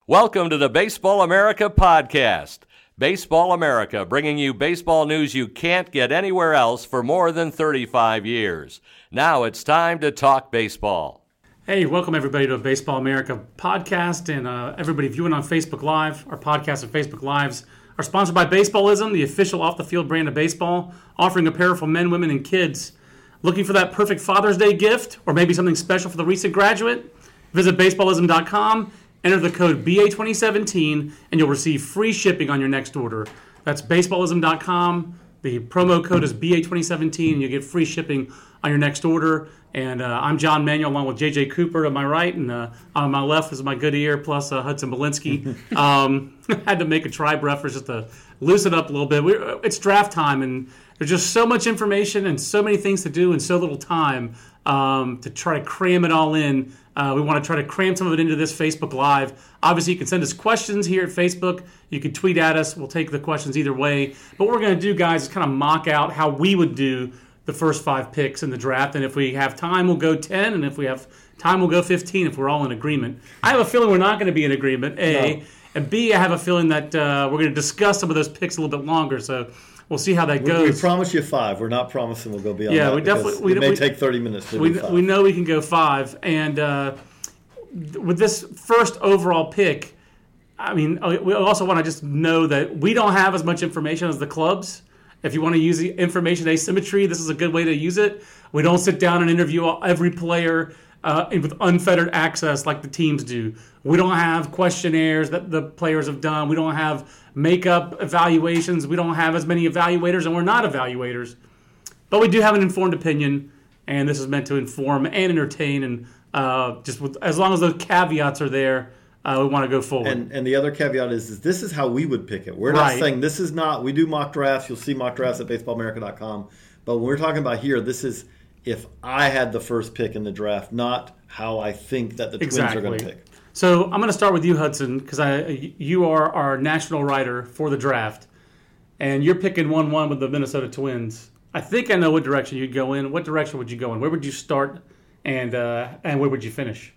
Welcome to the Baseball America podcast. Baseball America, bringing you baseball news you can't get anywhere else for more than 35 years. Now it's time to talk baseball. Hey, welcome everybody to a Baseball America podcast, and everybody viewing on Facebook Live. Our podcast and Facebook Lives are sponsored by Baseballism, the official off-the-field brand of baseball, offering apparel for men, women, and kids. Looking for that perfect Father's Day gift, or maybe something special for the recent graduate? Visit baseballism.com. Enter the code BA2017 and you'll receive free shipping on your next order. That's baseballism.com. The promo code is BA2017 and you'll get free shipping on your next order. And I'm John Manuel along with JJ Cooper to my right, and on my left is my good ear plus Hudson Belinsky. Had to make a tribe reference just to loosen up a little bit. It's draft time and there's just so much information and so many things to do in so little time to try to cram it all in. We want to try to cram some of it into this Facebook Live. Obviously, you can send us questions here at Facebook. You can tweet at us. We'll take the questions either way. But what we're going to do, guys, is kind of mock out how we would do the first 5 picks in the draft. And if we have time, we'll go 10. And if we have time, we'll go 15 if we're all in agreement. I have a feeling we're not going to be in agreement, A. No. And B, I have a feeling that we're going to discuss some of those picks a little bit longer. So we'll see how that goes. We promise you 5. We're not promising we'll go beyond that. Yeah, we definitely. It may take 30 minutes to do 5. We know we can go 5. And with this first overall pick, I mean, we also want to just know that we don't have as much information as the clubs. If you want to use the information asymmetry, this is a good way to use it. We don't sit down and interview every player with unfettered access like the teams do. We don't have questionnaires that the players have done. We don't have makeup evaluations. We don't have as many evaluators, and we're not evaluators. But we do have an informed opinion, and this is meant to inform and entertain. And as long as those caveats are there, we want to go forward. And the other caveat is this is how we would pick it. We're not saying this is not. We do mock drafts. You'll see mock drafts at baseballamerica.com. But when we're talking about here, this is if I had the first pick in the draft, not how I think that the Twins are going to pick. So I'm going to start with you, Hudson, because you are our national writer for the draft, and you're picking 1-1 with the Minnesota Twins. I think I know what direction you'd go in. What direction would you go in? Where would you start, and where would you finish?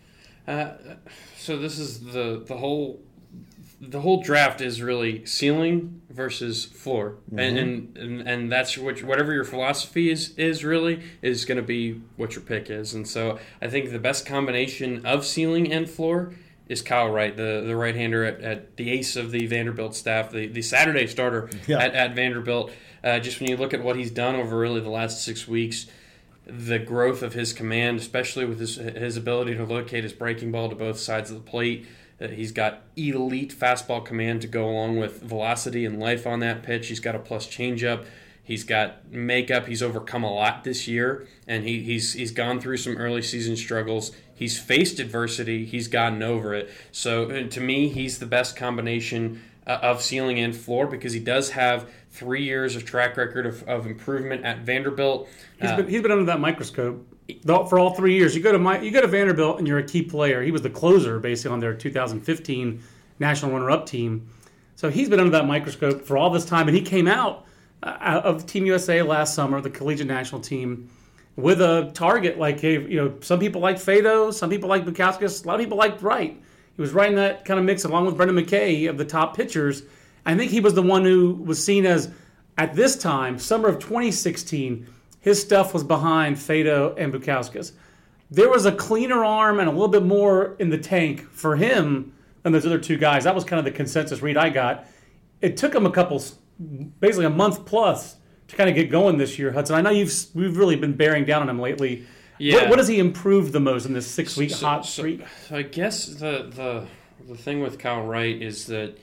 So this is the whole draft is really ceiling versus floor, and that's whatever your philosophy is really is going to be what your pick is. And so I think the best combination of ceiling and floor is Kyle Wright, the right-hander at the ace of the Vanderbilt staff, the Saturday starter at Vanderbilt. Just when you look at what he's done over really the last 6 weeks, the growth of his command, especially with his ability to locate his breaking ball to both sides of the plate. He's got elite fastball command to go along with velocity and life on that pitch. He's got a plus changeup. He's got makeup. He's overcome a lot this year, and he's gone through some early season struggles. He's faced adversity. He's gotten over it. So to me, he's the best combination of ceiling and floor because he does have 3 years of track record of improvement at Vanderbilt. He's been under that microscope for all 3 years. You go to Vanderbilt and you're a key player. He was the closer basically on their 2015 national runner-up team. So he's been under that microscope for all this time, and he came out of Team USA last summer, the collegiate national team, with a target like, some people liked Faedo, some people liked Bukauskas, a lot of people liked Wright. He was right in that kind of mix along with Brendan McKay of the top pitchers. I think he was the one who was seen as, at this time, summer of 2016, his stuff was behind Faedo and Bukauskas. There was a cleaner arm and a little bit more in the tank for him than those other two guys. That was kind of the consensus read I got. It took him basically a month plus to kind of get going this year, Hudson. I know we've really been bearing down on him lately. Yeah. What has he improved the most in this 6-week hot streak? So I guess the thing with Kyle Wright is that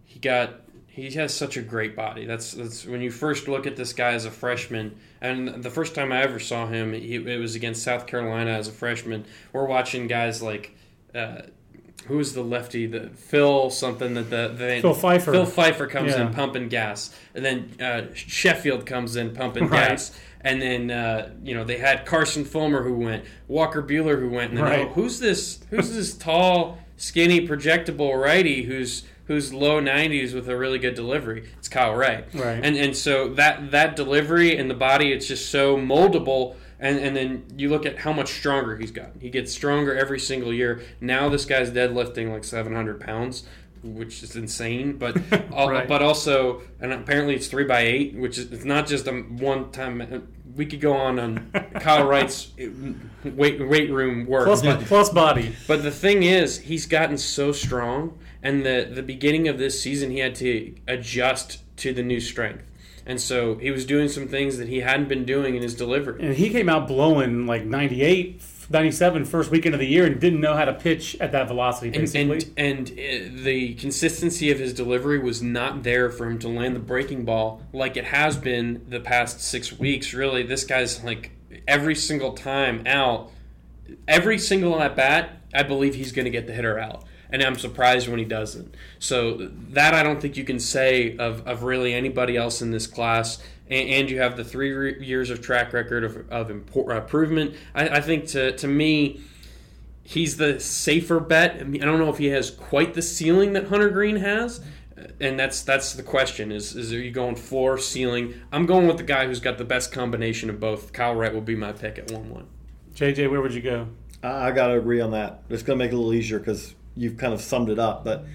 he has such a great body. That's when you first look at this guy as a freshman, and the first time I ever saw him, it was against South Carolina as a freshman. We're watching guys like who was the lefty? Phil something Phil Pfeiffer. Phil Pfeiffer comes in pumping gas, and then Sheffield comes in pumping gas. And then they had Carson Fulmer who went, Walker Buehler who went, and then who's this tall, skinny, projectable righty who's low 90s with a really good delivery? It's Kyle Wright. Right. And so that delivery and the body, it's just so moldable And then you look at how much stronger he's gotten. He gets stronger every single year. Now this guy's deadlifting like 700 pounds, which is insane. But Right. but also, and apparently it's 3x8, which is it's not just a one time. We could go on Kyle Wright's weight room work. Plus body. But the thing is, he's gotten so strong, and the beginning of this season, he had to adjust to the new strength. And so he was doing some things that he hadn't been doing in his delivery. And he came out blowing like 98, 97 first weekend of the year and didn't know how to pitch at that velocity, basically. And the consistency of his delivery was not there for him to land the breaking ball like it has been the past 6 weeks. Really, this guy's like every single time out, every single at bat, I believe he's going to get the hitter out. And I'm surprised when he doesn't. So that I don't think you can say of really anybody else in this class. And you have the 3 years of track record of improvement. I think to me, he's the safer bet. I mean, I don't know if he has quite the ceiling that Hunter Green has. And that's the question, is are you going floor, ceiling? I'm going with the guy who's got the best combination of both. Kyle Wright will be my pick at 1-1. JJ, where would you go? I got to agree on that. It's going to make it a little easier because you've kind of summed it up. But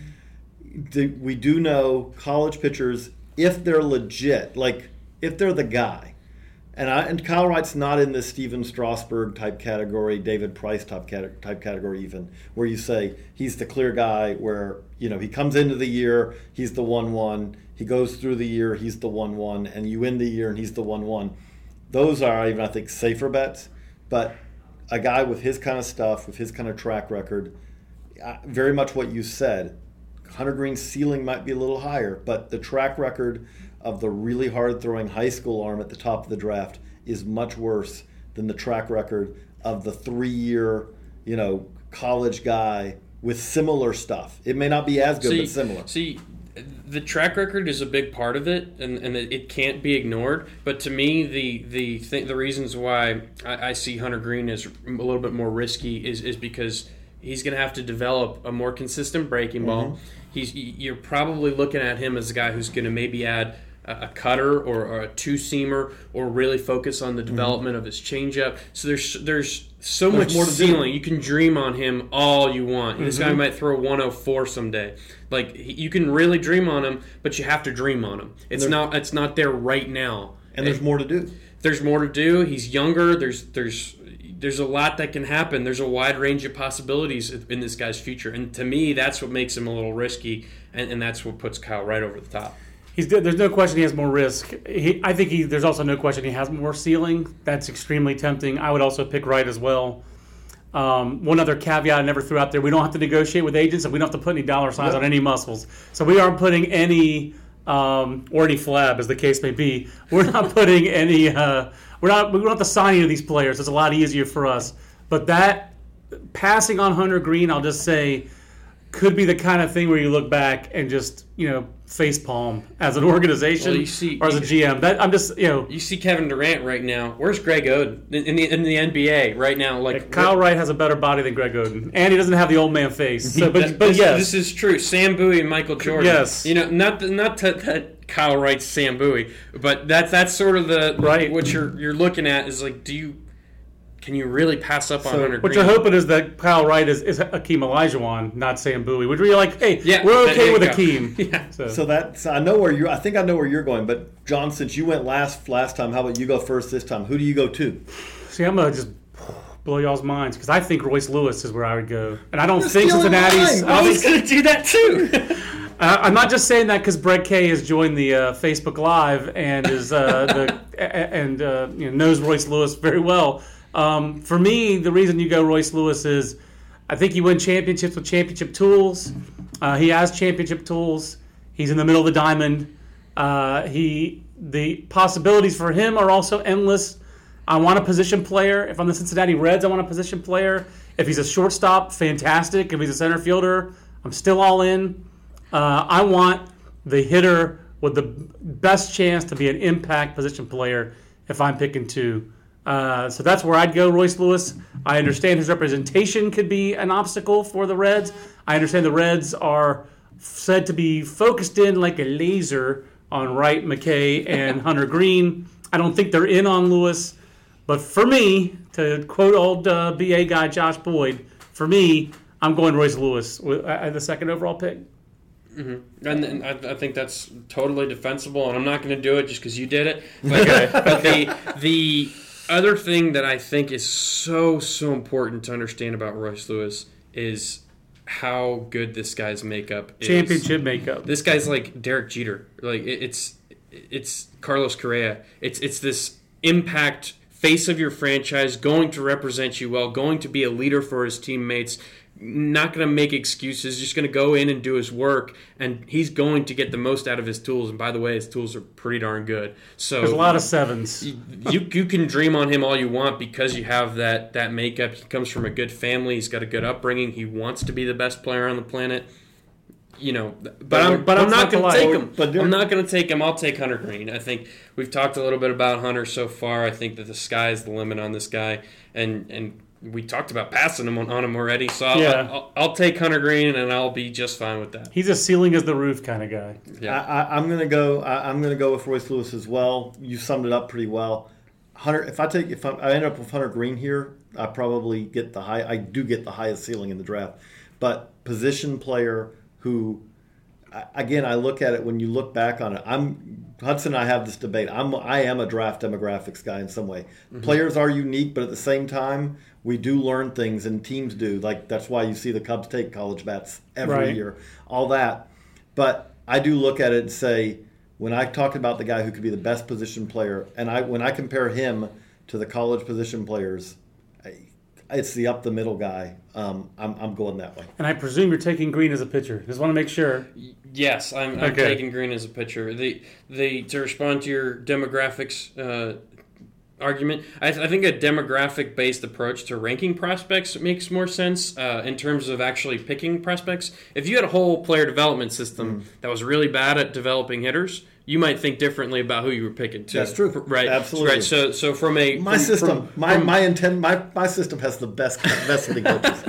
we do know college pitchers, if they're legit, like if they're the guy, and Kyle Wright's not in this Steven Strasburg type category, David Price type category even, where you say he's the clear guy where, he comes into the year, he's the 1-1, he goes through the year, he's the 1-1, and you end the year and he's the 1-1. Those are even, I think, safer bets. But a guy with his kind of stuff, with his kind of track record, very much what you said, Hunter Green's ceiling might be a little higher, but the track record of the really hard-throwing high school arm at the top of the draft is much worse than the track record of the 3-year, college guy with similar stuff. It may not be as good, but similar. See, the track record is a big part of it, and it can't be ignored. But to me, the reasons why I see Hunter Green as a little bit more risky is because he's going to have to develop a more consistent breaking ball. You're probably looking at him as a guy who's going to maybe add a cutter or a two-seamer, or really focus on the development of his changeup. So there's so much more ceiling. You can dream on him all you want. This guy might throw 104 someday. Like, you can really dream on him, but you have to dream on him. It's not there right now. And there's more to do. There's more to do. He's younger. There's a lot that can happen. There's a wide range of possibilities in this guy's future. And to me, that's what makes him a little risky, and that's what puts Kyle right over the top. There's no question he has more risk. I think there's also no question he has more ceiling. That's extremely tempting. I would also pick Wright as well. One other caveat I never threw out there: we don't have to negotiate with agents, and we don't have to put any dollar signs on any muscles. So we aren't putting any or any flab, as the case may be. We're not putting any. We don't have to sign any of these players. It's a lot easier for us. But that passing on Hunter Green, I'll just say, could be the kind of thing where you look back and just facepalm as an organization or as a GM. You see Kevin Durant right now. Where's Greg Oden in the NBA right now? Like Kyle Wright has a better body than Greg Oden, and he doesn't have the old man face. So, but yes, this is true. Sam Bowie and Michael Jordan. Yes, not that Kyle Wright's Sam Bowie, but that's sort of the right. What you're looking at is like, can you really pass up on Hunter Green? What you're hoping is that Kyle Wright is Akeem Olajuwon, not Sam Bowie. Which you're like, hey, we're okay with Akeem. Yeah. So that's I know where I think I know where you're going. But John, since you went last time, how about you go first this time? Who do you go to? See, I'm gonna just blow y'all's minds because I think Royce Lewis is where I would go, and I don't think Cincinnati's. I was gonna do that too. I'm not just saying that because Brett Kay has joined the Facebook Live and is knows Royce Lewis very well. For me, the reason you go Royce Lewis is I think you win championships with championship tools. He has championship tools. He's in the middle of the diamond. The possibilities for him are also endless. I want a position player. If I'm the Cincinnati Reds, I want a position player. If he's a shortstop, fantastic. If he's a center fielder, I'm still all in. I want the hitter with the best chance to be an impact position player if I'm picking two. So that's where I'd go, Royce Lewis. I understand his representation could be an obstacle for the Reds. I understand the Reds are said to be focused in like a laser on Wright, McKay, and Hunter Green. I don't think they're in on Lewis, But for me, to quote old BA guy Josh Boyd, for me, I'm going Royce Lewis at the second overall pick. Mm-hmm. And I think that's totally defensible, and I'm not going to do it just because you did it. But the other thing that I think is so important to understand about Royce Lewis is how good this guy's makeup is. Championship makeup. This guy's like Derek Jeter. Like it's Carlos Correa. It's this impact face of your franchise, going to represent you well, going to be a leader for his teammates. Not going to make excuses, just going to go in and do his work, and he's going to get the most out of his tools. And by the way, his tools are pretty darn good. So there's a lot of sevens. You can dream on him all you want because you have that makeup. He comes from a good family. He's got a good upbringing. He wants to be the best player on the planet. You know, but I'm not going to take him. I'm not going to take him. I'll take Hunter Greene. I think we've talked a little bit about Hunter so far. I think that the sky is the limit on this guy, and we talked about passing him on him already, so I'll take Hunter Greene and I'll be just fine with that. He's a ceiling as the roof kind of guy. Yeah, I'm gonna go with Royce Lewis as well. You summed it up pretty well. Hunter, if I end up with Hunter Greene here, I probably get the highest ceiling in the draft. But position player who, again, I look at it when you look back on it. Hudson and I have this debate. I am a draft demographics guy in some way. Mm-hmm. Players are unique, but at the same time, we do learn things, and teams do. Like, that's why you see the Cubs take college bats every year, all that. But I do look at it and say, when I talk about the guy who could be the best position player, and when I compare him to the college position players, it's the up the middle guy. I'm going that way. And I presume you're taking Greene as a pitcher. Just want to make sure. Yes, I'm taking Greene as a pitcher. To respond to your demographics argument, I think a demographic-based approach to ranking prospects makes more sense in terms of actually picking prospects. If you had a whole player development system that was really bad at developing hitters, you might think differently about who you were picking too. That's true, right? Absolutely. Right. So from my system has the best hitting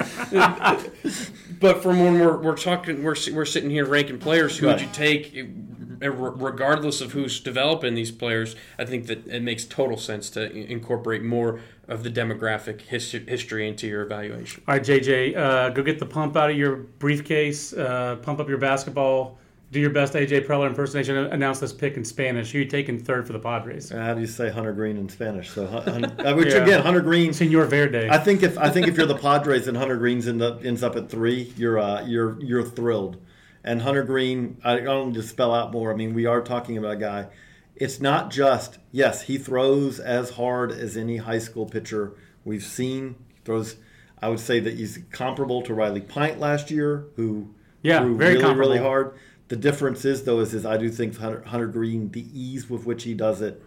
coaches. But from when we're sitting here ranking players, who would you take? Regardless of who's developing these players, I think that it makes total sense to incorporate more of the demographic history into your evaluation. All right, JJ, go get the pump out of your briefcase, pump up your basketball, do your best AJ Preller impersonation, announce this pick in Spanish. Who are you taking third for the Padres? How do you say Hunter Greene in Spanish? So, again, Hunter Greene. Señor Verde. I think if you're the Padres and Hunter Greene ends up at 3, you're thrilled. And Hunter Greene, I don't need to spell out more. I mean, we are talking about a guy. It's not just, yes, he throws as hard as any high school pitcher we've seen. He throws, I would say that he's comparable to Riley Pint last year, who threw really hard. The difference is, though, is I do think Hunter Greene, the ease with which he does it,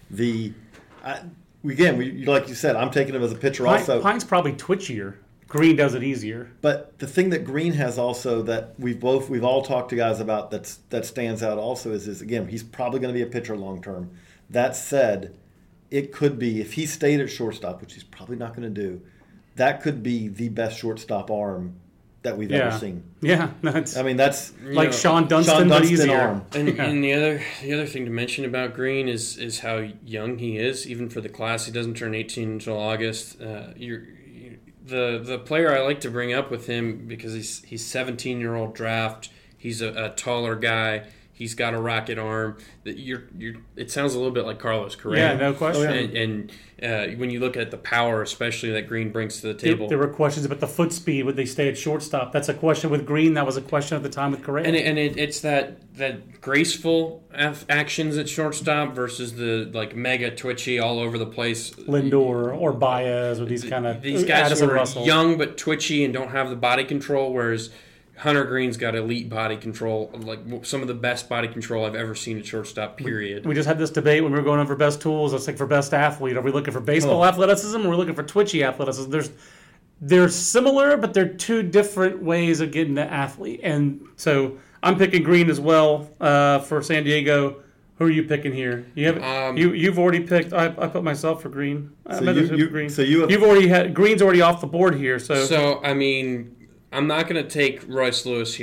like you said, I'm taking him as a pitcher also. Pint's probably twitchier. Greene does it easier. But the thing that Greene has also that we've all talked to guys about that stands out also is again, he's probably going to be a pitcher long term. That said, it could be, if he stayed at shortstop, which he's probably not going to do, that could be the best shortstop arm that we've ever seen. Yeah, that's like Sean Dunston, but easier. Arm. And the other thing to mention about Greene is how young he is, even for the class. He doesn't turn 18 until August. The player I like to bring up with him, because he's 17-year-old draft. He's a taller guy. He's got a rocket arm. It sounds a little bit like Carlos Correa. Yeah, no question. And when you look at the power, especially that Greene brings to the table, there were questions about the foot speed. Would they stay at shortstop? That's a question with Greene. That was a question at the time with Correa. And it's that graceful actions at shortstop versus the mega twitchy all over the place Lindor or Baez or these guys Addison who are Russell. Young but twitchy and don't have the body control, whereas Hunter Greene's got elite body control, like some of the best body control I've ever seen at shortstop, period. We just had this debate when we were going over best tools. It's like for best athlete. Are we looking for baseball athleticism or are we looking for twitchy athleticism? They're similar, but they're two different ways of getting the athlete. And so I'm picking Greene as well for San Diego. Who are you picking here? You've already picked. I put myself for Greene. You've already had Greene's already off the board here. So I mean, I'm not going to take Royce Lewis here.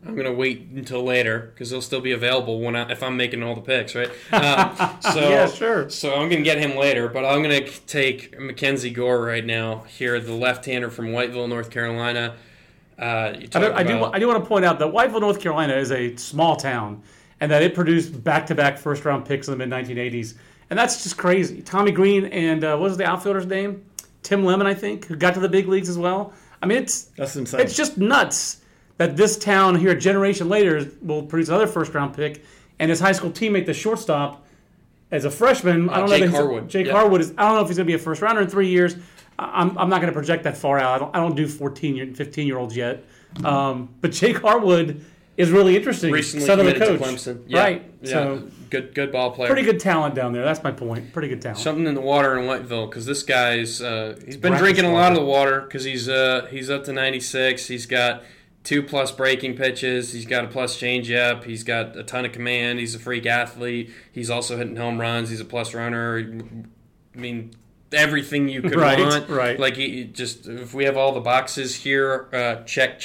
I'm gonna wait until later because he'll still be available if I'm making all the picks, right? Yeah, sure. So I'm gonna get him later, but I'm gonna take Mackenzie Gore right now. Here, the left-hander from Whiteville, North Carolina. I do want to point out that Whiteville, North Carolina, is a small town, and that it produced back-to-back first-round picks in the mid-1980s, and that's just crazy. Tommy Green and what was the outfielder's name? Tim Lemon, I think, who got to the big leagues as well. I mean, that's insane. It's just nuts that this town here, a generation later, will produce another first-round pick, and his high school teammate, the shortstop, as a freshman, I don't know. Jake Harwood. Jake Harwood is. I don't know if he's going to be a first-rounder in 3 years. I'm not going to project that far out. I don't do 14 and 15-year-olds yet. But Jake Harwood is really interesting. Recently son of the committed coach. to Clemson. Yeah. Right. Yeah. So good ball player. pretty good talent down there. That's my point. Pretty good talent. Something in the water in Whiteville because this guy's he's been drinking a lot of the water because he's up to 96. He's got 2+ breaking pitches. He's got a plus changeup. He's got a ton of command. He's a freak athlete. He's also hitting home runs. He's a plus runner. I mean, everything you could want. Right. Like if we have all the boxes here, check.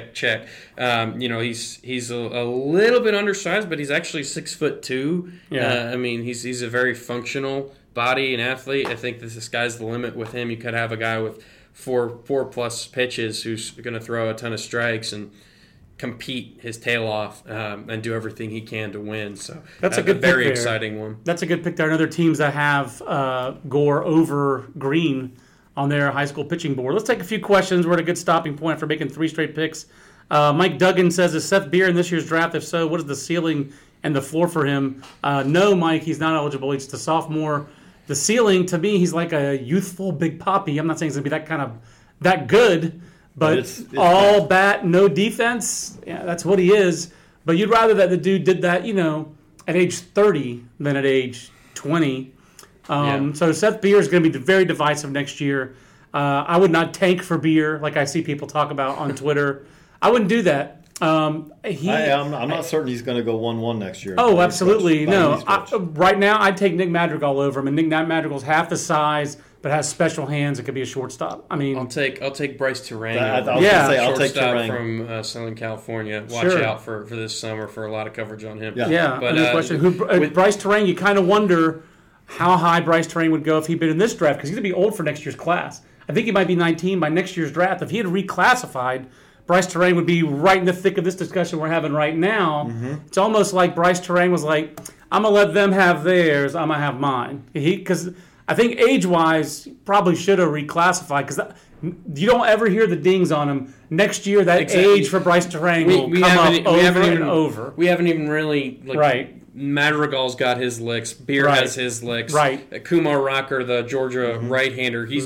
He's a little bit undersized, but he's actually 6'2". Yeah. I mean, he's a very functional body and athlete. I think this sky's the limit with him. You could have a guy with four+ pitches who's going to throw a ton of strikes and compete his tail off and do everything he can to win. So that's a good very pick exciting one. That's a good pick there. And other teams that have Gore over Green on their high school pitching board. Let's take a few questions. We're at a good stopping point after making 3 straight picks. Mike Duggan says, is Seth Beer in this year's draft? If so, what is the ceiling and the floor for him? No, Mike, he's not eligible. He's just a sophomore. The ceiling, to me, he's like a youthful Big Papi. I'm not saying he's going to be that good, but it's all bat, no defense. Yeah, that's what he is. But you'd rather that the dude did that, at age 30 than at age 20. So Seth Beer is going to be very divisive next year. I would not tank for Beer like I see people talk about on Twitter. I wouldn't do that. I'm not certain he's going to go 1-1 next year. Oh, absolutely. No. Right now, I'd take Nick Madrigal over him. And Nick Madrigal's half the size, but has special hands. It could be a shortstop. I mean, I'll take Bryce Turang. I'll take Turang from Southern California. Watch out for this summer for a lot of coverage on him. Yeah. But question: Bryce Turang? You kind of wonder how high Bryce Turang would go if he'd been in this draft because he's going to be old for next year's class. I think he might be 19 by next year's draft. If he had reclassified, Bryce Turang would be right in the thick of this discussion we're having right now. Mm-hmm. It's almost like Bryce Turang was like, I'm going to let them have theirs, I'm going to have mine. Because I think age-wise, probably should have reclassified because you don't ever hear the dings on him. Next year, that age for Bryce Turang will come up over and over. We haven't even really... right. Madrigal's got his licks. Beer has his licks. Right. Kumar Rocker, the Georgia right-hander, he's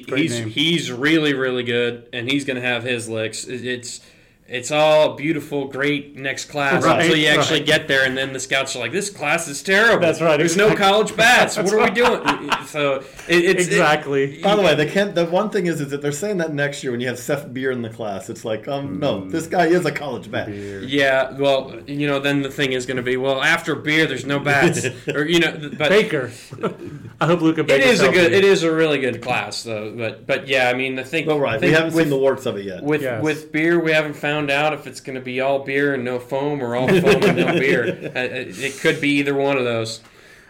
he's really, really good, and he's gonna have his licks. It's all beautiful, great next class until you actually get there, and then the scouts are like, "This class is terrible. That's right. There's no college bats. What are we doing?" So exactly. By the way, they can't. The one thing is that they're saying that next year when you have Seth Beer in the class, it's like, no, this guy is a college bat. Yeah. Well, then the thing is going to be, after Beer, there's no bats, or but Baker. I hope Luca Baker. It is a really good class, though. But yeah, I mean, I think. Well, right. We haven't seen the works of it yet. With Beer, we haven't found out if it's going to be all beer and no foam or all foam and no beer. It could be either one of those.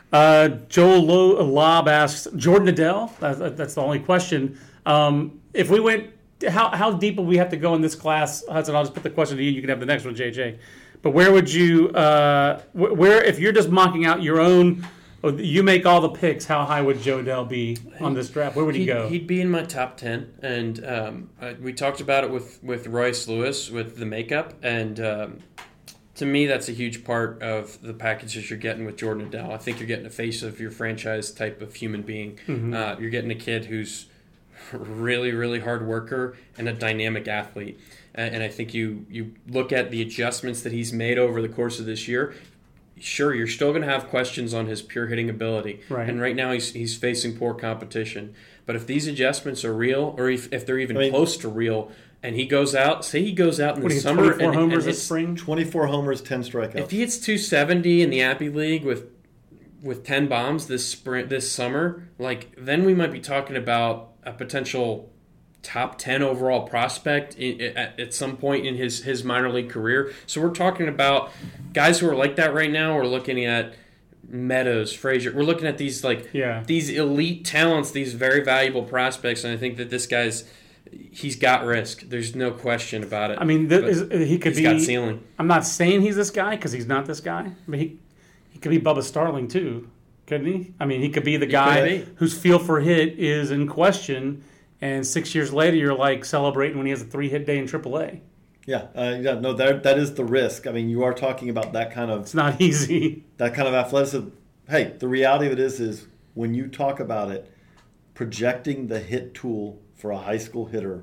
Joel Lob asks, Jordan Adele? That's the only question. If we went, how deep will we have to go in this class? Hudson, I'll just put the question to you. You can have the next one, JJ. But where would you, if you're just mocking out your own, you make all the picks, how high would Joe Adele be on this draft? Where would he go? He'd be in my top 10. And we talked about it with Royce Lewis with the makeup. And to me, that's a huge part of the packages you're getting with Jordan Adele. I think you're getting a face of your franchise type of human being. Mm-hmm. You're getting a kid who's really, really hard worker and a dynamic athlete. And I think you look at the adjustments that he's made over the course of this year. Sure, you're still going to have questions on his pure hitting ability. Right. And right now he's facing poor competition. But if these adjustments are real, or if they're even close to real, and he goes out in the summer 24 homers this spring? 24 homers, 10 strikeouts. If he hits 270 in the Appy League with 10 bombs this summer, then we might be talking about a potential top 10 overall prospect at some point in his minor league career. So we're talking about guys who are like that right now. We're looking at Meadows, Frazier. We're looking at these these elite talents, these very valuable prospects, and I think that this he's got risk. There's no question about it. I mean, he's got ceiling. I'm not saying he's this guy because he's not this guy, but he could be Bubba Starling too, couldn't he? I mean, he could be the guy whose feel for hit is in question, and 6 years later you're like celebrating when he has a 3-hit day in AAA. Yeah, no, that is the risk. I mean, you are talking about that kind of... It's not easy. That kind of athleticism. Hey, the reality of it is when you talk about it, projecting the hit tool for a high school hitter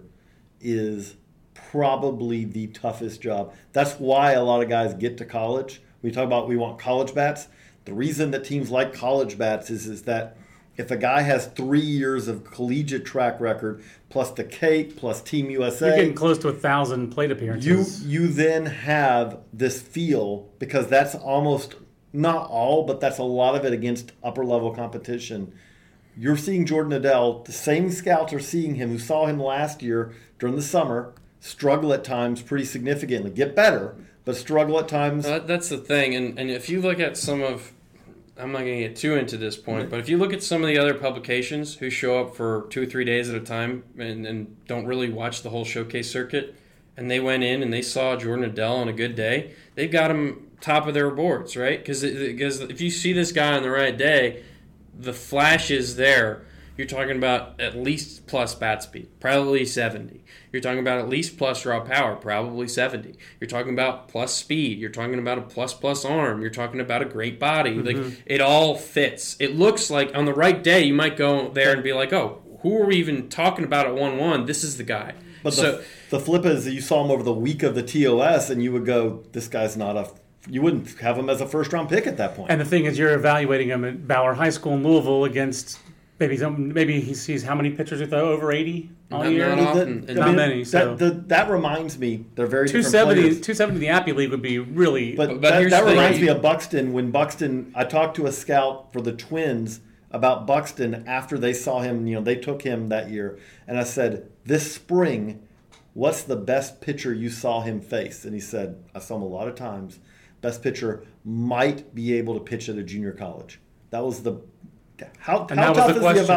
is probably the toughest job. That's why a lot of guys get to college. We talk about we want college bats. The reason that teams like college bats is that if a guy has 3 years of collegiate track record, plus the Cape, plus Team USA... You're getting close to 1,000 plate appearances. You then have this feel, because that's almost, not all, but that's a lot of it against upper-level competition. You're seeing Jordan Adele, the same scouts are seeing him who saw him last year during the summer, struggle at times pretty significantly. Get better, but struggle at times. That's the thing, and if you look at some of... I'm not going to get too into this point, but if you look at some of the other publications who show up for 2 or 3 days at a time and don't really watch the whole showcase circuit, and they went in and they saw Jordan Adele on a good day, they've got him top of their boards, right? Because if you see this guy on the right day, the flash is there. You're talking about at least plus bat speed, probably 70. You're talking about at least plus raw power, probably 70. You're talking about plus speed. You're talking about a plus arm. You're talking about a great body. Mm-hmm. Like, it all fits. It looks like on the right day, you might go there and be like, oh, who are we even talking about at 1-1? This is the guy. But the flip is that you saw him over the week of the TOS, and you would go, this guy's not a... You wouldn't have him as a first-round pick at that point. And the thing is, you're evaluating him at Bauer High School in Louisville against... Maybe he sees how many pitchers we throw over 80 all year. Not often. Not many. So that reminds me, they're very 270. different players. 270 in the Appy League would be really. But that reminds me of Buxton. When Buxton, I talked to a scout for the Twins about Buxton after they saw him. They took him that year, and I said, "This spring, what's the best pitcher you saw him face?" And he said, "I saw him a lot of times. Best pitcher might be able to pitch at a junior college." That was the. How tough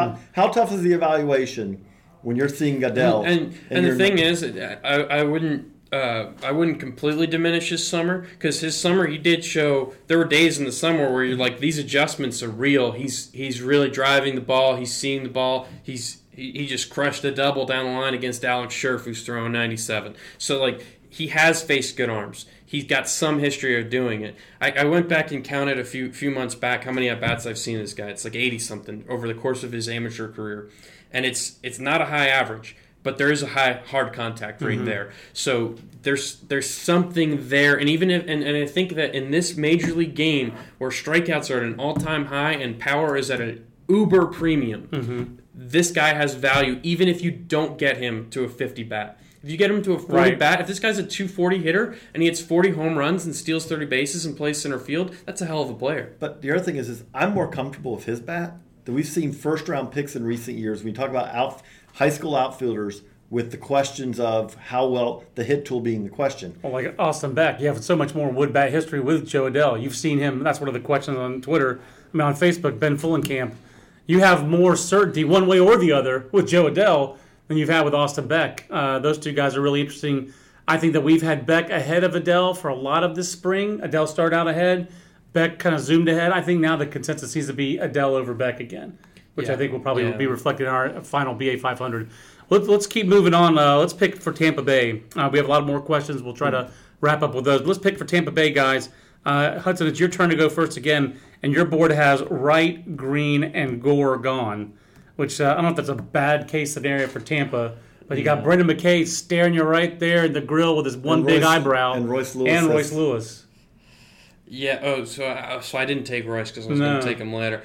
is the evaluation when you're seeing Adele? And the thing is, I wouldn't completely diminish his summer, because his summer he did show. There were days in the summer where you're like, these adjustments are real. He's really driving the ball. He's seeing the ball. He just crushed a double down the line against Alex Scherf, who's throwing 97. So like, he has faced good arms. He's got some history of doing it. I went back and counted a few months back how many at-bats I've seen this guy. It's like 80-something over the course of his amateur career. And it's not a high average, but there is a high hard contact rate there. So there's something there. And even and I think that in this major league game where strikeouts are at an all-time high and power is at an uber premium, this guy has value even if you don't get him to a 50 bat. If you get him to a 40 bat, if this guy's a 240 hitter and he hits 40 home runs and steals 30 bases and plays center field, that's a hell of a player. But the other thing is I'm more comfortable with his bat. That we've seen first-round picks in recent years. We talk about high school outfielders with the questions of how well the hit tool being the question. Well, like Austin Beck, you have so much more wood bat history with Joe Adele. You've seen him. That's one of the questions on Twitter. I mean, on Facebook, Ben Fullenkamp. You have more certainty one way or the other with Joe Adele than you've had with Austin Beck. Those two guys are really interesting. I think that we've had Beck ahead of Adele for a lot of this spring. Adele started out ahead. Beck kind of zoomed ahead. I think now the consensus seems to be Adele over Beck again, which I think will probably be reflected in our final BA 500. Let's keep moving on. Let's pick for Tampa Bay. We have a lot more questions. We'll try to wrap up with those. Let's pick for Tampa Bay, guys. Hudson, it's your turn to go first again, and your board has Wright, Green, and Gore gone. Which I don't know if that's a bad case scenario for Tampa, but you got Brendan McKay staring you right there in the grill with his big eyebrow. And Royce Lewis. Yeah, so I didn't take Royce because I was going to take him later.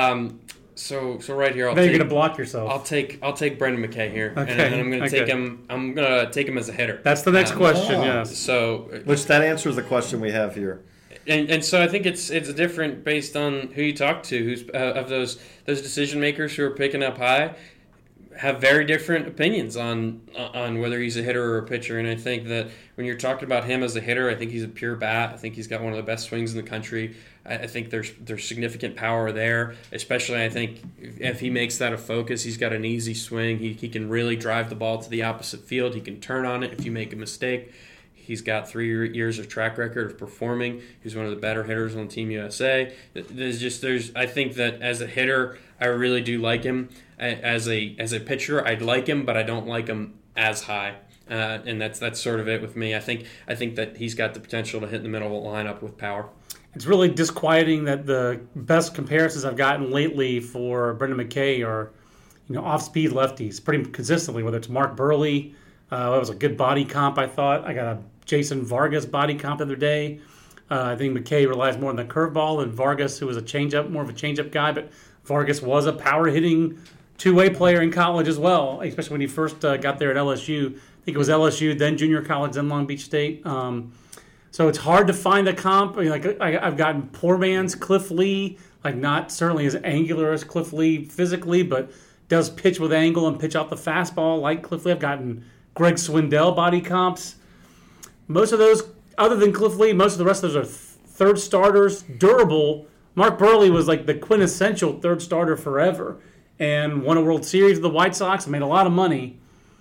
So right here, you're going to block yourself. I'll take Brendan McKay here, okay. and I'm going to take him. I'm going to take him as a hitter. That's the next question. Yes. So which that answers the question we have here. And so I think it's different based on who you talk to, who's of those decision makers who are picking up high. have very different opinions on whether he's a hitter or a pitcher. And I think that when you're talking about him as a hitter, I think he's a pure bat. I think he's got one of the best swings in the country. I think there's significant power there, especially I think if he makes that a focus, he's got an easy swing. He can really drive the ball to the opposite field. He can turn on it if you make a mistake. He's got 3 years of track record of performing. He's one of the better hitters on Team USA. I think that as a hitter, I really do like him. As a pitcher, I'd like him, but I don't like him as high. And that's sort of it with me. I think that he's got the potential to hit in the middle of the lineup with power. It's really disquieting that the best comparisons I've gotten lately for Brendan McKay are, off-speed lefties pretty consistently, whether it's Mark Burley. That was a good body comp, I thought. I got a Jason Vargas body comp the other day. I think McKay relies more on the curveball than Vargas, who was more of a changeup guy. But Vargas was a power-hitting two-way player in college as well, especially when he first got there at LSU. I think it was LSU, then junior college, then Long Beach State. So it's hard to find a comp. I've gotten poor man's Cliff Lee, not certainly as angular as Cliff Lee physically, but does pitch with angle and pitch out the fastball like Cliff Lee. I've gotten Greg Swindell body comps. Most of those, other than Cliff Lee, most of the rest of those are third starters, durable. Mark Burley was like the quintessential third starter forever and won a World Series with the White Sox and made a lot of money.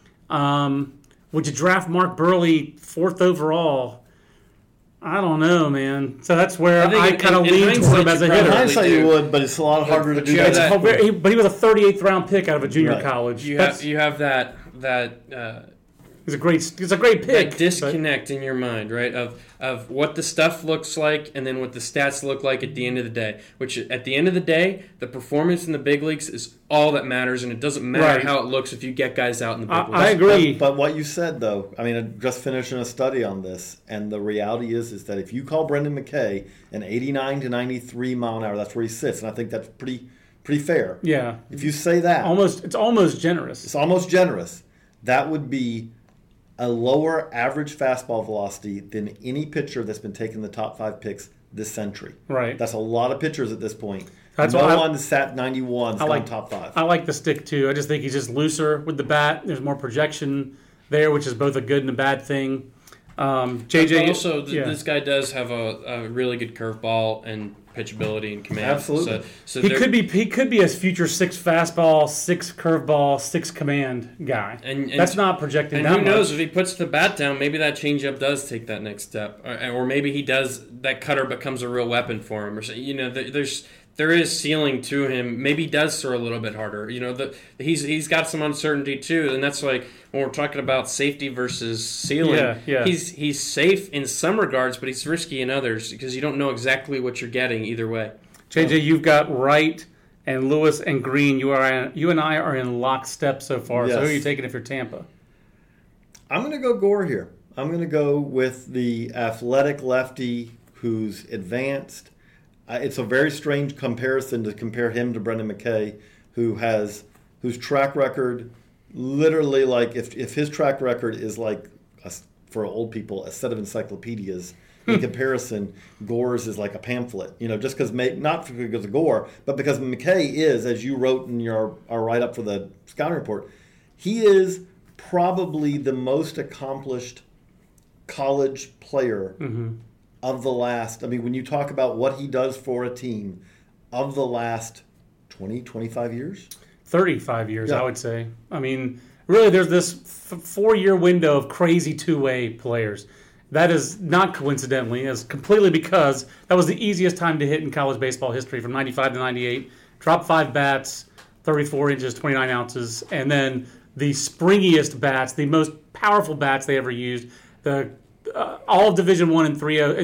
Would you draft Mark Burley 4th overall? I don't know, man. So that's where I kind of lean toward him as a hitter. In hindsight, you would, but it's a lot harder to do that. But he was a 38th round pick out of a junior college. You have that. It's a great pick. That disconnect in your mind, right, of what the stuff looks like and then what the stats look like at the end of the day. Which at the end of the day, the performance in the big leagues is all that matters, and it doesn't matter how it looks if you get guys out in the big leagues. I agree. But what you said, though, I'm just finishing a study on this, and the reality is that if you call Brendan McKay an 89 to 93 mile an hour, that's where he sits, and I think that's pretty fair. Yeah. If you say that, it's almost generous. It's almost generous. That would be a lower average fastball velocity than any pitcher that's been taking the top 5 picks this century. Right. That's a lot of pitchers at this point. That's no one sat 91 gone top 5. I like the stick, too. I just think he's just looser with the bat. There's more projection there, which is both a good and a bad thing. JJ. Also, this guy does have a really good curveball and pitchability and command. Absolutely. So he could be a future 6 fastball, 6 curveball, 6 command guy. And that's not projecting and that much. And who knows, if he puts the bat down, maybe that changeup does take that next step, or maybe he does, that cutter becomes a real weapon for him. Or there is ceiling to him. Maybe he does throw a little bit harder. He's got some uncertainty too, and that's like when we're talking about safety versus ceiling. Yeah. He's safe in some regards, but he's risky in others because you don't know exactly what you're getting either way. JJ, you've got Wright and Lewis and Green. You and I are in lockstep so far. Yes. So who are you taking if you're Tampa? I'm going to go Gore here. I'm going to go with the athletic lefty who's advanced. It's a very strange comparison to compare him to Brendan McKay, whose track record literally, like if his track record is like for old people a set of encyclopedias. In comparison, Gore's is like a pamphlet. Just because not because of Gore, but because McKay is, as you wrote in our write up for the scouting report, he is probably the most accomplished college player. Mm-hmm. Of the last, when you talk about what he does for a team, of the last 20, 25 years? 35 years, I would say. Really, there's this 4-year window of crazy two-way players. That is not coincidentally, it's completely because that was the easiest time to hit in college baseball history from 95 to 98. Drop 5 bats, 34 inches, 29 ounces, and then the springiest bats, the most powerful bats they ever used, all of Division I in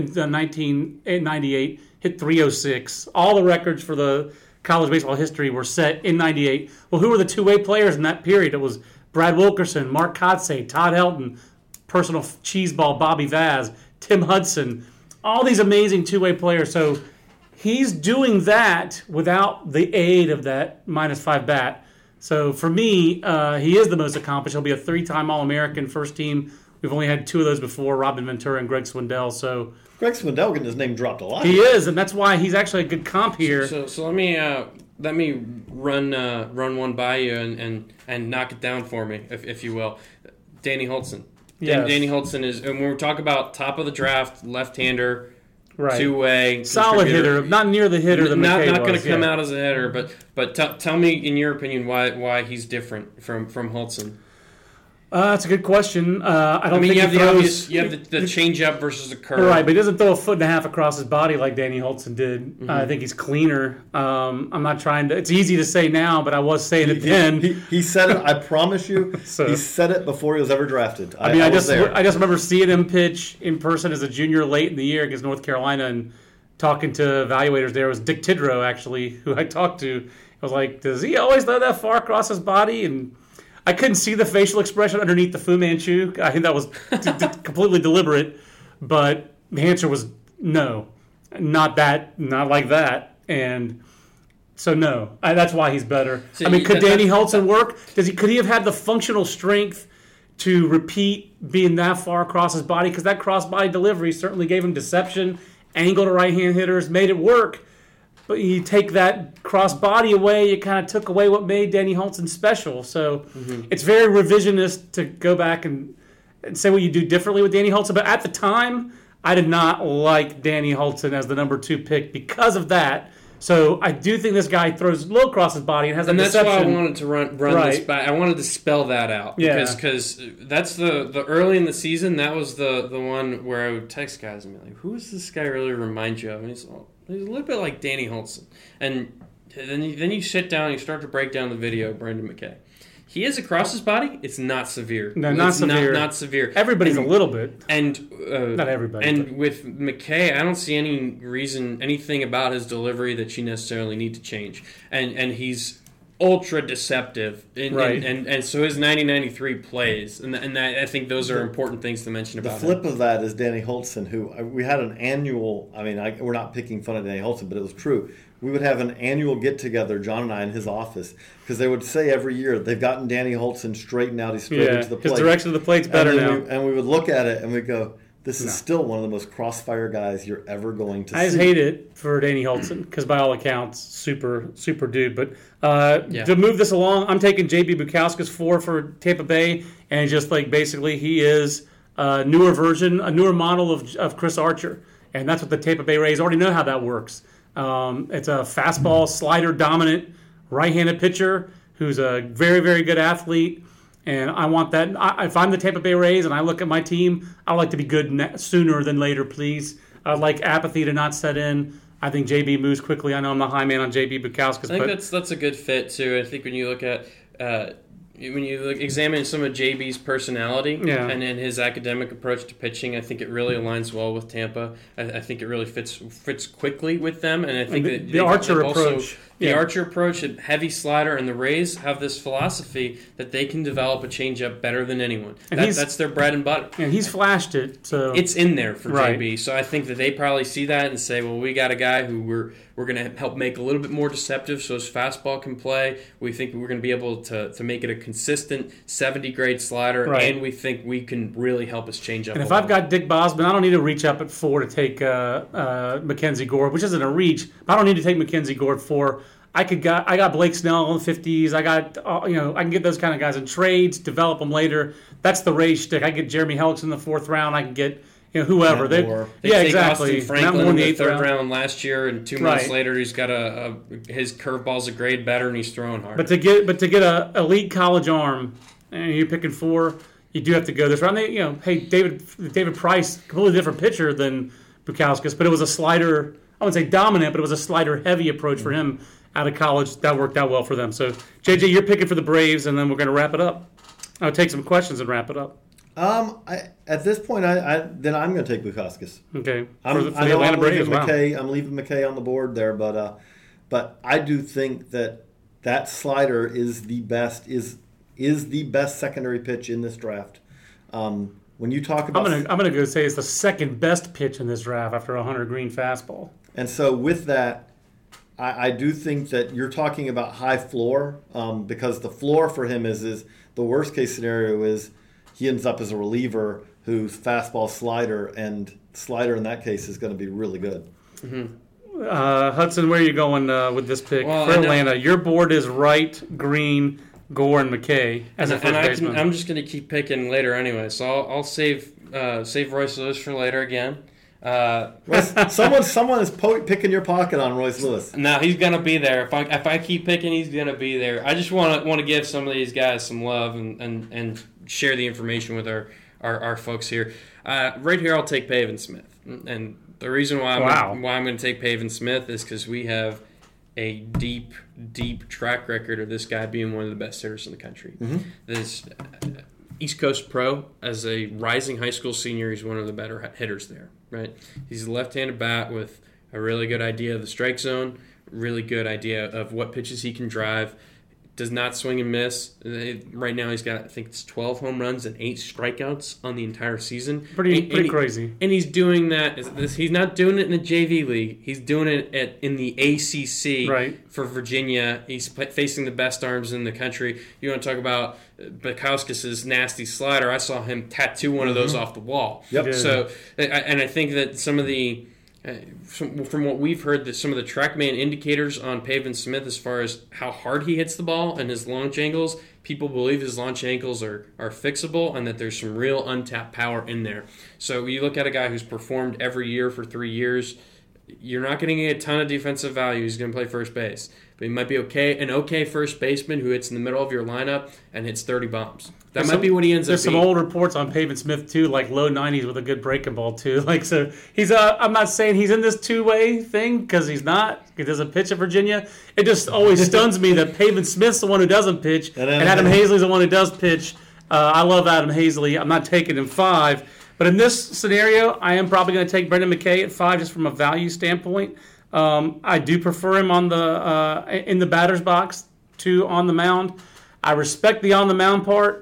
1998 hit 306. All the records for the college baseball history were set in 98. Well, who were the two-way players in that period? It was Brad Wilkerson, Mark Kotsay, Todd Helton, personal cheeseball Bobby Vaz, Tim Hudson, all these amazing two-way players. So he's doing that without the aid of that -5 bat. So for me, he is the most accomplished. He'll be a 3-time All-American, first team. We've only had 2 of those before, Robin Ventura and Greg Swindell. So Greg Swindell getting his name dropped a lot. He is, and that's why he's actually a good comp here. So let me run one by you and knock it down for me, if you will. Danny Hultzen. Yes. Danny Hultzen is, and when we talk about top of the draft, left-hander, right. two-way, solid hitter, not near the hitter that McKay was. Not going to come out as a hitter, but tell me, in your opinion, why he's different from Hultzen. That's a good question. I don't think you have he throws. You have the change-up versus the curve. Right, but he doesn't throw a foot and a half across his body like Danny Hultzen did. Mm-hmm. I think he's cleaner. I'm not trying to. It's easy to say now, but I was saying it then. He said it. I promise you. He said it before he was ever drafted. I just remember seeing him pitch in person as a junior late in the year against North Carolina, and talking to evaluators there. It was Dick Tidrow, actually, who I talked to. I was like, does he always throw that far across his body? And I couldn't see the facial expression underneath the Fu Manchu. I think that was completely deliberate, but the answer was no, not like that, and so no. That's why he's better. So could Danny Hultzen work? Could he have had the functional strength to repeat being that far across his body? Because that cross body delivery certainly gave him deception, angle to right hand hitters, made it work. But you take that cross body away, you kind of took away what made Danny Hultzen special. So It's very revisionist to go back and say what you do differently with Danny Hultzen. But at the time, I did not like Danny Hultzen as the number 2 pick because of that. So I do think this guy throws low across his body and has that deception. And that's why I wanted to run this back. I wanted to spell that out. Because that's the early in the season, that was the one where I would text guys and be like, who does this guy really remind you of? And he's a little bit like Danny Hultzen. And then you sit down and you start to break down the video of Brendan McKay. He is across his body. It's not severe. No, not severe. Not severe. Everybody's a little bit. And not everybody. And with McKay, I don't see anything about his delivery that you necessarily need to change. And he's ultra deceptive. And so his 90-93 plays. And I think those are important things to mention about him. The flip of that is Danny Hultzen, who we had an annual. We're not picking fun at Danny Hultzen, but it was true. We would have an annual get-together, John and I, in his office, because they would say every year, they've gotten Danny Hultzen straightened out, he's straight into the plate. His direction of the plate's better now. And we would look at it and we'd go, this is still one of the most crossfire guys you're ever going to see. I just hate it for Danny Hultzen, because by all accounts, super, super dude. But to move this along, I'm taking J.B. Bukauskas 4 for Tampa Bay, and just like basically he is a newer model of Chris Archer. And that's what the Tampa Bay Rays already know how that works. It's a fastball, slider dominant, right-handed pitcher who's a very, very good athlete. And I want that. If I'm the Tampa Bay Rays and I look at my team, I like to be good sooner than later, please. I'd like apathy to not set in. I think JB moves quickly. I know I'm the high man on JB Bukauskas. I think that's a good fit, too. I think when you look at examine some of JB's personality and his academic approach to pitching, I think it really aligns well with Tampa. I think it really fits quickly with them, and I think that the Archer approach. The Archer approach, a heavy slider, and the Rays have this philosophy that they can develop a changeup better than anyone. That's their bread and butter. And he's flashed it, so it's in there for JB. So I think that they probably see that and say, well, we got a guy who we're going to help make a little bit more deceptive so his fastball can play. We think we're going to be able to make it a consistent 70-grade slider, and we think we can really help us change up. And if I've got Dick Bosman, I don't need to reach up at 4 to take Mackenzie Gore, which isn't a reach. I don't need to take Mackenzie Gore at 4. I got Blake Snell in the 50s. I got I can get those kind of guys in trades, develop them later. That's the Ray shtick. I get Jeremy Hellickson in the 4th round. I can get whoever. They exactly. Austin Franklin in the 3rd round last year, and 2 months later he's got his curveball's a grade better and he's throwing hard. But to get a elite college arm, and you're picking 4, you do have to go this round. David Price, completely different pitcher than Bukauskas, but it was a slider. I wouldn't say dominant, but it was a slider heavy approach for him out of college. That worked out well for them. So JJ, you're picking for the Braves, and then we're going to wrap it up. I'll take some questions and wrap it up. At this point, I'm going to take Bukauskas. Okay. I'm leaving McKay on the board there, but I do think that slider is the best secondary pitch in this draft. When you talk about, I'm going to go say it's the second best pitch in this draft after a Hunter Green fastball. And so with that, I do think that you're talking about high floor, because the floor for him is the worst case scenario is he ends up as a reliever whose fastball slider in that case is going to be really good. Mm-hmm. Hudson, where are you going with this pick for Atlanta? Your board is Wright, Green, Gore, and McKay as a first baseman. I'm just going to keep picking later anyway, so I'll save Royce Lewis for later again. Someone is picking your pocket on Royce Lewis. No, he's gonna be there. If I keep picking, he's gonna be there. I just want to give some of these guys some love and share the information with our folks here. Right here, I'll take Pavin Smith, and the reason why I'm going to take Pavin Smith is because we have a deep track record of this guy being one of the best hitters in the country. Mm-hmm. This East Coast Pro, as a rising high school senior, he's one of the better hitters there. Right, he's a left-handed bat with a really good idea of the strike zone, really good idea of what pitches he can drive. Does not swing and miss. Right now he's got, I think it's 12 home runs and 8 strikeouts on the entire season. Pretty crazy. And he's doing that. He's not doing it in the JV league. He's doing it in the ACC for Virginia. He's facing the best arms in the country. You want to talk about Bukowskis' nasty slider? I saw him tattoo one of those off the wall. Yep. So, and I think that some of the from what we've heard, that some of the TrackMan indicators on Pavin Smith as far as how hard he hits the ball and his launch angles, people believe his launch angles are fixable and that there's some real untapped power in there. So you look at a guy who's performed every year for 3 years, you're not going to get a ton of defensive value. He's going to play first base. But he might be an okay first baseman who hits in the middle of your lineup and hits 30 bombs. That might be what he ends up being. There's some old reports on Pavin Smith, too, like low 90s with a good breaking ball, too. So he's I'm not saying he's in this two-way thing because he's not. He doesn't pitch at Virginia. It just always stuns me that Pavin Smith's the one who doesn't pitch and Adam Hazley's the one who does pitch. I love Adam Hazley. I'm not taking him 5. But in this scenario, I am probably going to take Brendan McKay at 5 just from a value standpoint. I do prefer him on in the batter's box to on the mound. I respect the on the mound part.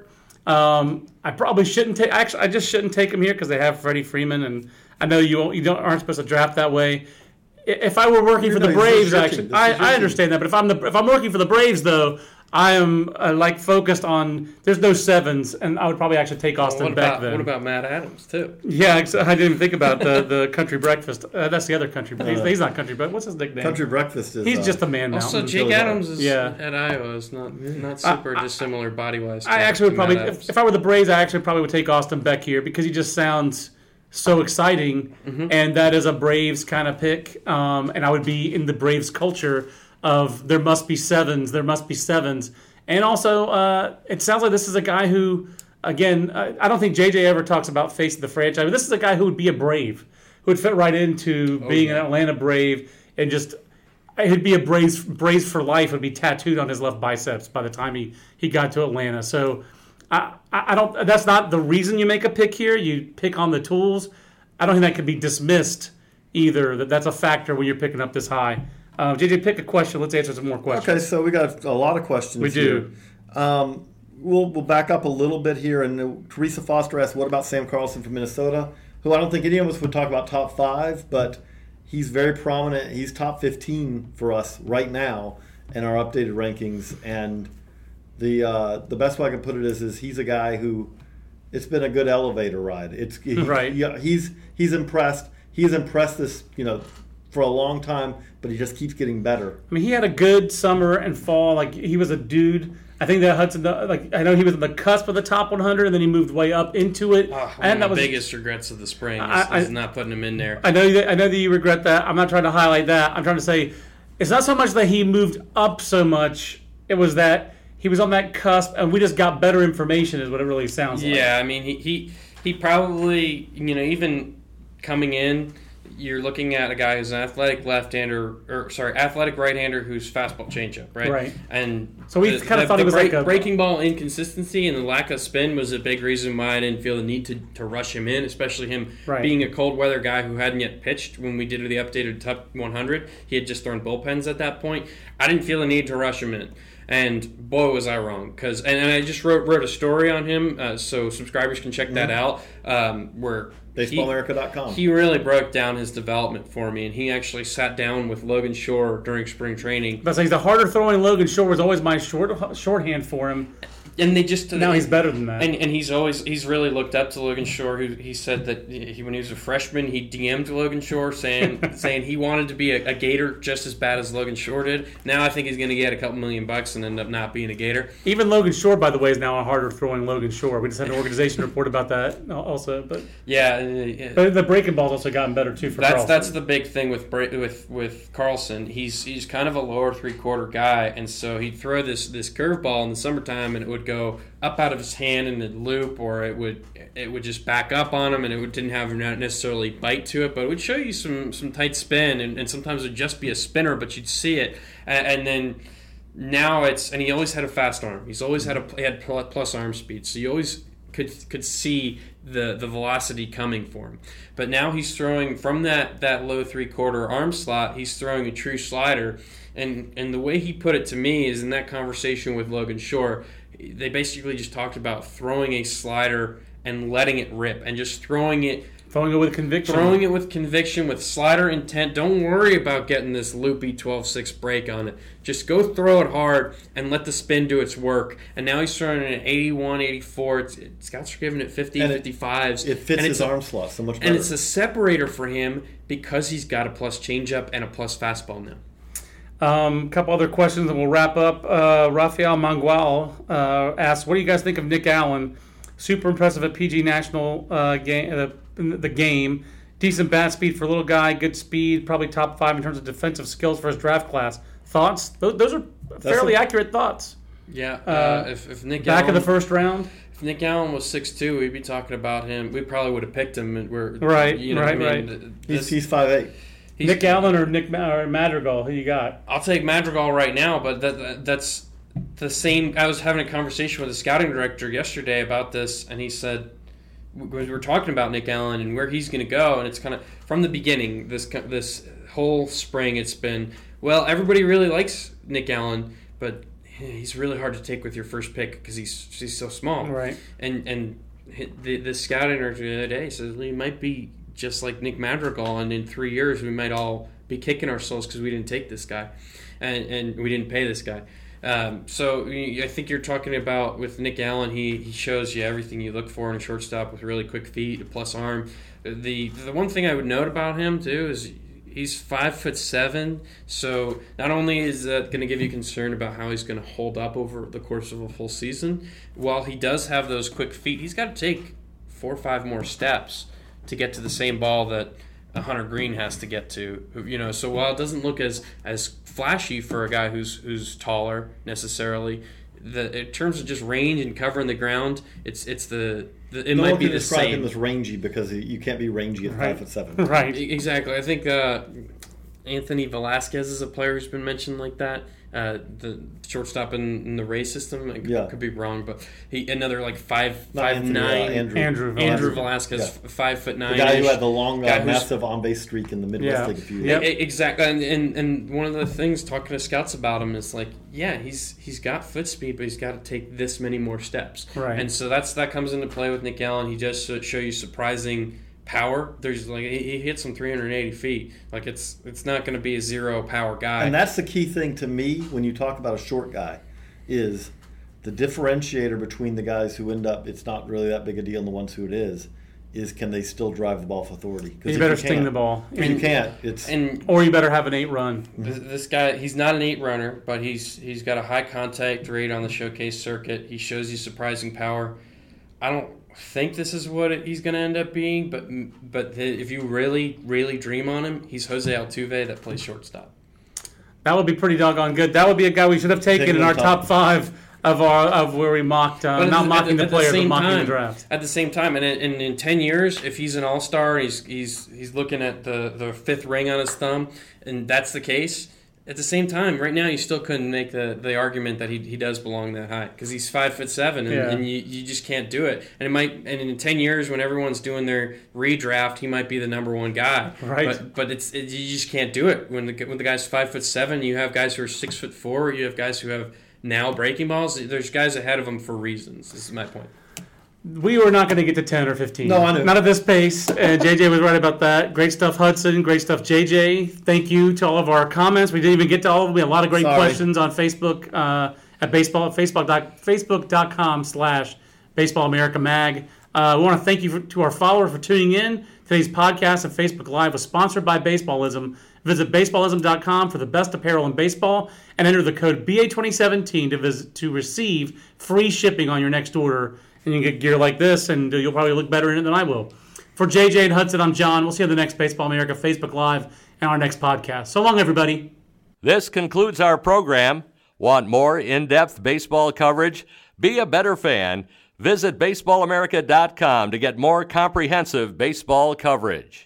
I probably shouldn't take. Actually, I just shouldn't take him here because they have Freddie Freeman, and I know aren't supposed to draft that way. If I were working for the Braves, actually, I understand that. But if I'm working for the Braves, though, I am focused on. There's no 7s, and I would probably actually take Austin Beck. Then what about Matt Adams too? Yeah, I didn't even think about the Country Breakfast. That's the other Country. He's not Country, but what's his nickname? Country Breakfast is. He's just a man mountain. Also, Jake Adams is at Iowa. Is not super dissimilar body wise. I actually would probably, if I were the Braves, I actually probably would take Austin Beck here because he just sounds so exciting, and that is a Braves kind of pick. And I would be in the Braves culture of there must be 7s, and also it sounds like this is a guy who, again, I don't think JJ ever talks about facing the franchise, but this is a guy who would be a Brave, who would fit right into being an Atlanta Brave, and just he'd be a Braves for life, would be tattooed on his left biceps by the time he got to Atlanta. So I don't. That's not the reason you make a pick here. You pick on the tools. I don't think that could be dismissed either. That's a factor when you're picking up this high. JJ, pick a question. Let's answer some more questions. Okay, so we got a lot of questions. We do. We'll back up a little bit here. And Teresa Foster asked, what about Sam Carlson from Minnesota, who I don't think any of us would talk about top 5, but he's very prominent. He's top 15 for us right now in our updated rankings. And the best way I can put it is he's a guy who it's been a good elevator ride. Right. He's impressed. He's impressed this, for a long time, but he just keeps getting better. I mean, he had a good summer and fall. He was a dude. I think that Hudson, I know he was on the cusp of the top 100, and then he moved way up into it. One of the biggest regrets of the spring is not putting him in there. I know that you regret that. I'm not trying to highlight that. I'm trying to say it's not so much that he moved up so much. It was that he was on that cusp, and we just got better information is what it really sounds like. Yeah, I mean, he probably, even coming in, you're looking at a guy who's an athletic athletic right-hander who's fastball changeup, right? Right. And so we kind of thought he was like a breaking ball inconsistency and the lack of spin was a big reason why I didn't feel the need to rush him in, especially him being a cold weather guy who hadn't yet pitched when we did the updated top 100. He had just thrown bullpens at that point. I didn't feel the need to rush him in. And boy, was I wrong. And I just wrote a story on him, so subscribers can check that out, where BaseballAmerica.com. He really broke down his development for me, and he actually sat down with Logan Shore during spring training. But he's the harder throwing Logan Shore was always my shorthand for him. And they just now he's better than that. And he's really looked up to Logan Shore. Who he said that when he was a freshman, he DM'd Logan Shore saying he wanted to be a Gator just as bad as Logan Shore did. Now I think he's going to get a couple $1 million and end up not being a Gator. Even Logan Shore, by the way, is now a harder throwing Logan Shore. We just had an organization report about that also. But but the breaking ball's also gotten better too for Carlson. That's the big thing with Carlson. He's kind of a lower 3/4 guy, and so he'd throw this curveball in the summertime, and it would go up out of his hand and it'd loop, or it would just back up on him, and it didn't have not necessarily bite to it, but it would show you some tight spin, and sometimes it would just be a spinner, but you'd see it, and then now and he always had a fast arm. He had plus arm speed, so you always could see the velocity coming for him. But now he's throwing from that low 3/4 arm slot. He's throwing a true slider, and the way he put it to me is in that conversation with Logan Shore, they basically just talked about throwing a slider and letting it rip, and just throwing it with conviction. Throwing it with conviction, with slider intent. Don't worry about getting this loopy 12-6 break on it. Just go throw it hard and let the spin do its work. And now he's throwing it at 81, 84. Scouts are giving it 50, and 55s. It fits his arm slot so much better. And it's a separator for him because he's got a plus changeup and a plus fastball now. A couple other questions and we'll wrap up. Rafael Mangual asks, what do you guys think of Nick Allen? Super impressive at PG National the game. Decent bat speed for a little guy. Good speed. Probably top 5 in terms of defensive skills for his draft class. Thoughts? Those are fairly accurate thoughts. Yeah. If Nick back Allen, of the first round. If Nick Allen was 6'2", we'd be talking about him. We probably would have picked him. Right. He's 5'8". Nick Allen or Madrigal? Who you got? I'll take Madrigal right now, but that's the same. I was having a conversation with the scouting director yesterday about this, and he said we were talking about Nick Allen and where he's going to go, and it's kind of from the beginning. This whole spring, it's been everybody really likes Nick Allen, but he's really hard to take with your first pick because he's so small. Right. And the scouting director the other day says he might be just like Nick Madrigal, and in 3 years we might all be kicking ourselves because we didn't take this guy, and we didn't pay this guy. So I think you're talking about with Nick Allen, he shows you everything you look for in a shortstop with really quick feet, a plus arm. The one thing I would note about him too is he's 5'7", so not only is that going to give you concern about how he's going to hold up over the course of a full season, while he does have those quick feet, he's got to take 4 or 5 more steps to get to the same ball that Hunter Green has to get to. So while it doesn't look as flashy for a guy who's taller necessarily, in terms of just range and covering the ground, it might be the same. Describe him as rangy because you can't be rangy at 5'7". Right. Exactly. I think Anthony Velasquez is a player who's been mentioned like that. The shortstop in the Rays system, I could be wrong, but another like 5'9". Andrew Velasquez, 5'9". The guy who had the long, massive on-base streak in the Midwest League a few years. Exactly, and one of the things talking to scouts about him is like, he's got foot speed, but he's got to take this many more steps. Right. And so that comes into play with Nick Allen. He does show you surprising power. There's he hits some 380 feet. Like it's not going to be a zero power guy. And that's the key thing to me when you talk about a short guy, is the differentiator between the guys who end up it's not really that big a deal and the ones who it is can they still drive the ball with authority? You better sting the ball. If you can't, or you better have an 8-run. This guy, he's not an 8-runner, but he's got a high contact rate on the showcase circuit. He shows you surprising power. I don't think this is what he's going to end up being, but if you really, really dream on him, he's Jose Altuve that plays shortstop. That would be pretty doggone good. That would be a guy we should have taken in our top 5 of where we mocked, not mocking the player, but mocking the draft. At the same time, and in 10 years, if he's an all-star, he's looking at the 5th ring on his thumb, and that's the case. At the same time, right now you still couldn't make the argument that he does belong that high because he's 5'7", and you just can't do it. And in 10 years when everyone's doing their redraft, he might be the number 1 guy. Right. But you just can't do it when the guy's 5'7". You have guys who are 6'4". You have guys who have now breaking balls. There's guys ahead of them for reasons. This is my point. We were not going to get to 10 or 15. No, I knew. Not at this pace. JJ was right about that. Great stuff, Hudson. Great stuff, JJ. Thank you to all of our comments. We didn't even get to all of them. We had a lot of great questions on Facebook at facebook.com/BaseballAmericaMag. We want to thank you to our followers for tuning in. Today's podcast and Facebook Live was sponsored by Baseballism. Visit baseballism.com for the best apparel in baseball and enter the code BA2017 to receive free shipping on your next order. And you can get gear like this, and you'll probably look better in it than I will. For JJ and Hudson, I'm John. We'll see you on the next Baseball America Facebook Live and our next podcast. So long, everybody. This concludes our program. Want more in-depth baseball coverage? Be a better fan. Visit baseballamerica.com to get more comprehensive baseball coverage.